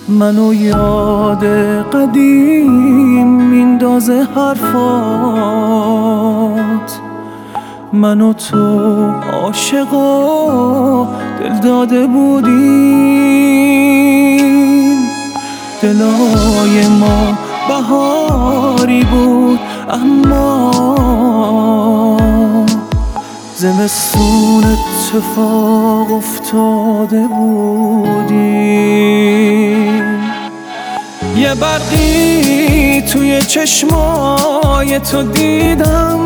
منو یاد قدیم میندازه حرفات، من و تو عاشق و دل داده بودیم. دلای ما بهاری بود اما زمستون اتفاق افتاده بودیم. یه برقی توی چشمای تو دیدم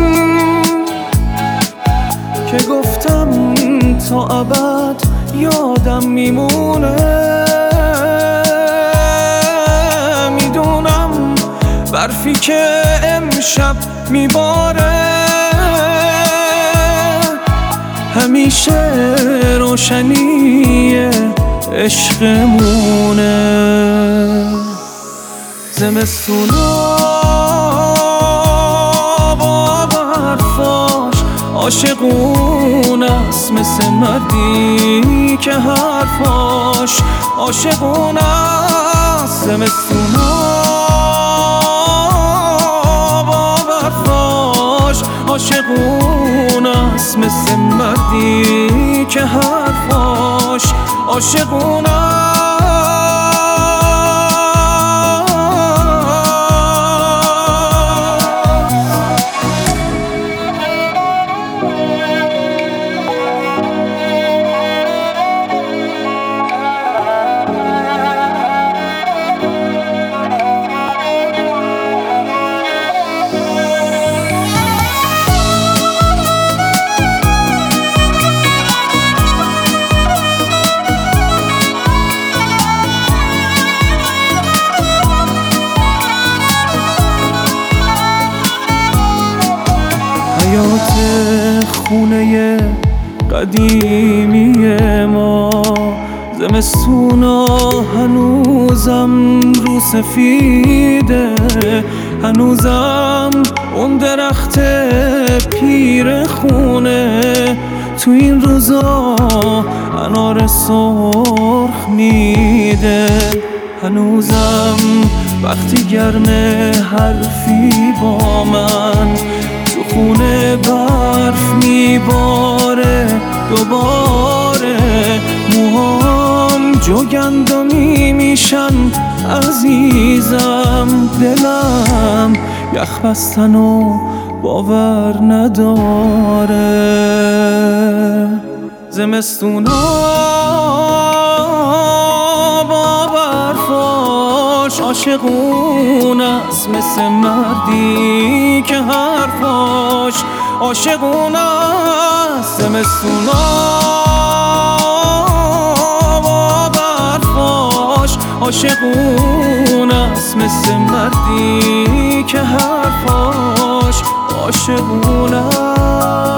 که گفتم تا ابد یادم میمونه. میدونم برفی که امشب میباره همیشه روشنی عشقمونه. زمستونا با برفاش عاشقون است، مثل مردی که حرفاش عاشقون است. زمستونا با برفاش عاشقون است، مثل مردی که حرفاش عاشقون است. حیات خونه قدیمی ما، زمستونا هنوزم رو سفیده، هنوزم اون درخت پیر خونه تو این روزا انار سرخ میده. هنوزم وقتی گرمه حرفی با من تو خونه برف میباره دوباره. موهام جوگندمی میشن عزیزم، دلم یخ بستن و باور نداره. زمستونا با برفاش عاشقون است، مثل مردی که حرفاش عاشقون است. زمستونا با برفاش عاشقون است، مثل مردی که حرفاش عاشقون است.